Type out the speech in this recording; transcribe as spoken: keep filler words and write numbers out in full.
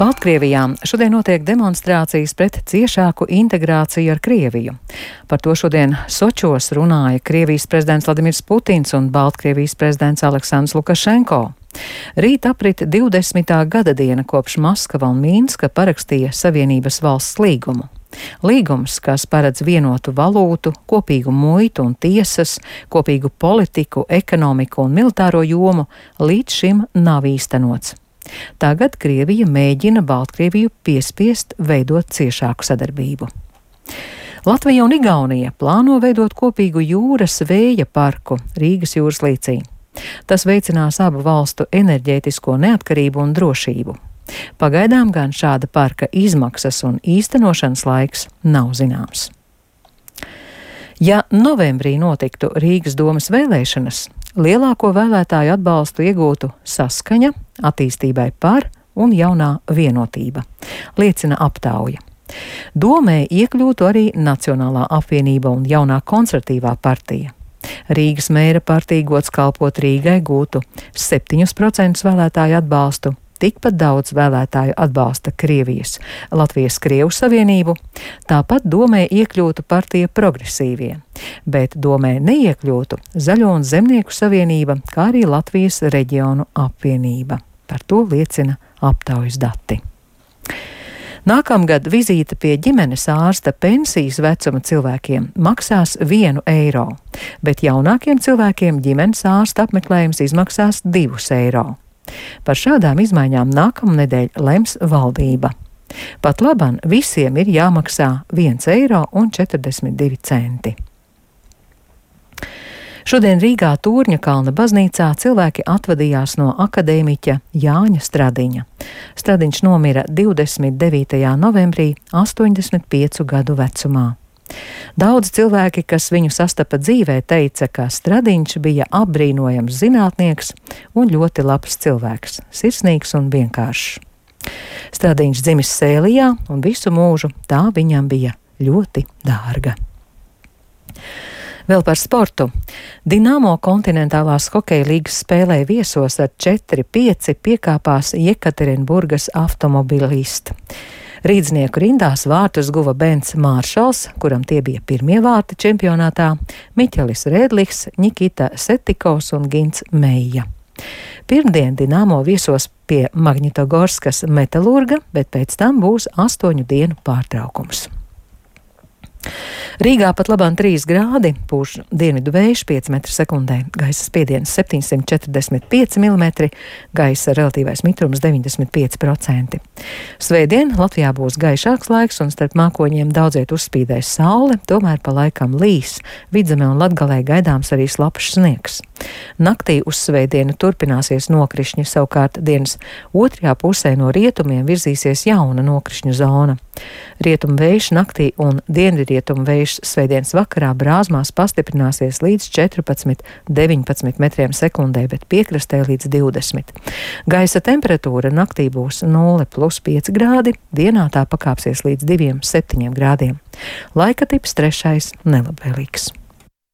Baltkrievijā šodien notiek demonstrācijas pret ciešāku integrāciju ar Krieviju. Par to šodien Sočos runāja Krievijas prezidents Vladimirs Putins un Baltkrievijas prezidents Aleksandrs Lukašenko. Rīt aprit divdesmitā gada diena kopš Maskava un Mīnska parakstīja Savienības valsts līgumu. Līgums, kas paredz vienotu valūtu, kopīgu muitu un tiesas, kopīgu politiku, ekonomiku un militāro jomu, līdz šim nav īstenots. Tagad Krievija mēģina Baltkrieviju piespiest veidot ciešāku sadarbību. Latvija un Igaunija plāno veidot kopīgu jūras vēja parku Rīgas jūras līcī. Tas veicinās abu valstu enerģētisko neatkarību un drošību. Pagaidām gan šāda parka izmaksas un īstenošanas laiks nav zināms. Ja novembrī notiktu Rīgas domas vēlēšanas, lielāko vēlētāju atbalstu iegūtu Saskaņa, Attīstībai par un Jaunā vienotība, liecina aptauja. Domē iekļūtu arī Nacionālā apvienība un Jaunā konservatīvā partija. Rīgas mēra partija Gods kalpot Rīgai gūtu septiņus procentus vēlētāju atbalstu, tikpat daudz vēlētāju atbalsta Krievijas, Latvijas Krievu savienību, tāpat domē iekļūtu partija Progresīvie, bet domē neiekļūtu Zaļo un Zemnieku savienība, kā arī Latvijas reģionu apvienība. Par to liecina aptaujas dati. Nākamgad vizīte pie ģimenes ārsta pensijas vecuma cilvēkiem maksās vienu eiro, bet jaunākiem cilvēkiem ģimenes ārsta apmeklējums izmaksās divus eiro. Par šādām izmaiņām nākamnedēļ lems valdība. Pat laban visiem ir jāmaksā viens eiro un četrdesmit divi centi. Šodien Rīgā Tūrņa kalna baznīcā cilvēki atvadījās no akadēmiķa Jāņa Stradiņa. Stradiņš nomira divdesmit devītajā novembrī, astoņdesmit piecu gadu vecumā. Daudz cilvēki, kas viņu sastapa dzīvē, teica, ka Stradiņš bija apbrīnojams zinātnieks un ļoti labs cilvēks, sirsnīgs un vienkāršs. Stradiņš dzimis Sēlijā un visu mūžu tā viņam bija ļoti dārga. Vēl par sportu. Dinamo kontinentālās hokeja līgas spēlē viesos ar četri pieci piekāpās Jekaterinburgas automobilista. Rīdznieku rindās vārtus guva Bens Māršals, kuram tie bija pirmie vārti čempionātā, Miķelis Rēdliks, Nikita Setikovs un Gints Meija. Pirmdien Dinamo viesos pie Magnitogorskas Metalurga, bet pēc tam būs astoņu dienu pārtraukums. Rīgā pat labāk trīs grādi, pūš dienvidu vējš pieci metri sekundē, gaisa spiediens septiņsimt četrdesmit pieci milimetri, gaisa relatīvais mitrums deviņdesmit pieci procenti. Svētdien Latvijā būs gaišāks laiks un starp mākoņiem daudziet uzspīdēs saule, tomēr pa laikam līs, Vidzemē un Latgalē gaidāms arī slapjš sniegs. Naktī uz svētdienu turpināsies nokrišņi, savukārt dienas otrajā pusē no rietumiem virzīsies jauna nokrišņu zona. Rietumu vējš naktī un dienvidrietumu vējš svētdienas vakarā Brāzmās pastiprināsies līdz četrpadsmit deviņpadsmit metriem sekundē, bet piekrastē līdz divdesmit. Gaisa temperatūra naktī būs nulle plus pieci grādi, dienā tā pakāpsies līdz diviem septiņiem grādiem. Laika tips trešais nelabvēlīgs.